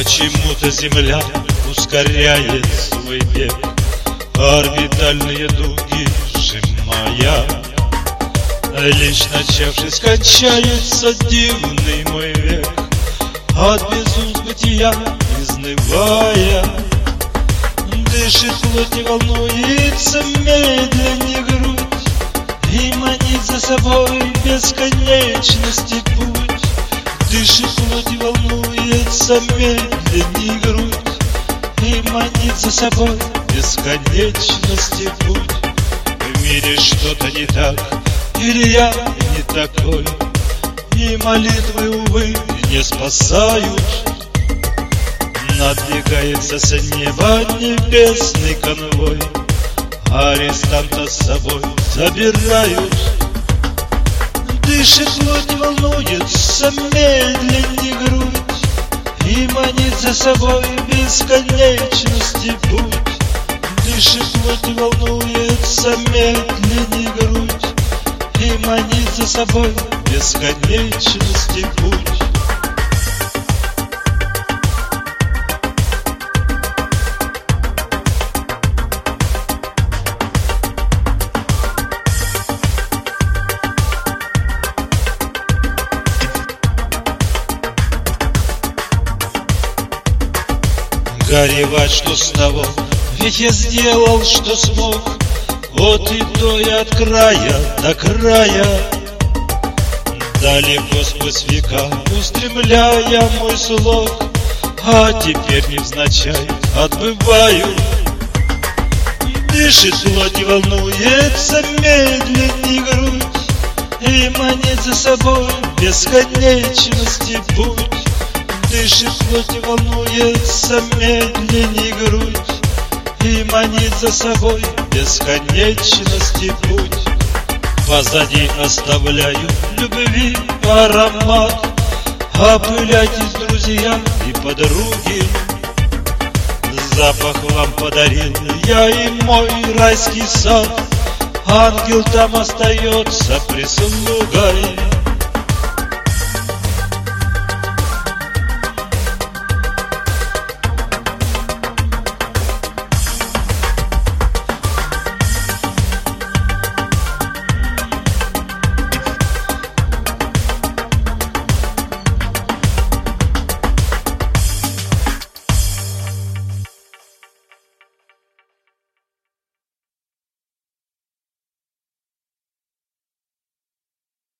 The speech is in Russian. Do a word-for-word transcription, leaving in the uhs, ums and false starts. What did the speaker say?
Почему-то Земля ускоряет свой бег, орбитальные дуги сжимая. Лишь начавшись, кончается дивный мой век, от безуз бытия изнывая. Дышит плоть и волнуется медленнее грудь, и манит за собой бесконечности путь. Дышит плоть и волнуется медленнее грудь, и манит за собой бесконечности путь. В мире что-то не так, или я не такой, и молитвы, увы, не спасают. Надвигается с неба небесный конвой, арестанта с собой забирают. Дышит плоть и волнуется медленнее грудь, и манит за собой бесконечности путь. Дышит плоть и волнуется медленнее грудь, и манит за собой бесконечности путь. Горевать, что с того, ведь я сделал, что смог. Вот и то и от края до края, далеко сквозь века устремляя мой слог. А теперь невзначай отбываю. Дышит плоть и волнуется медленнее грудь, и манит за собой бесконечности путь. Дышит плоть и волнуется медленнее грудь, и манит за собой бесконечности путь. Позади оставляю любви аромат, опыляйтесь, друзья и подруги. Запах вам подарил я и мой райский сад, ангел там остается прислугой.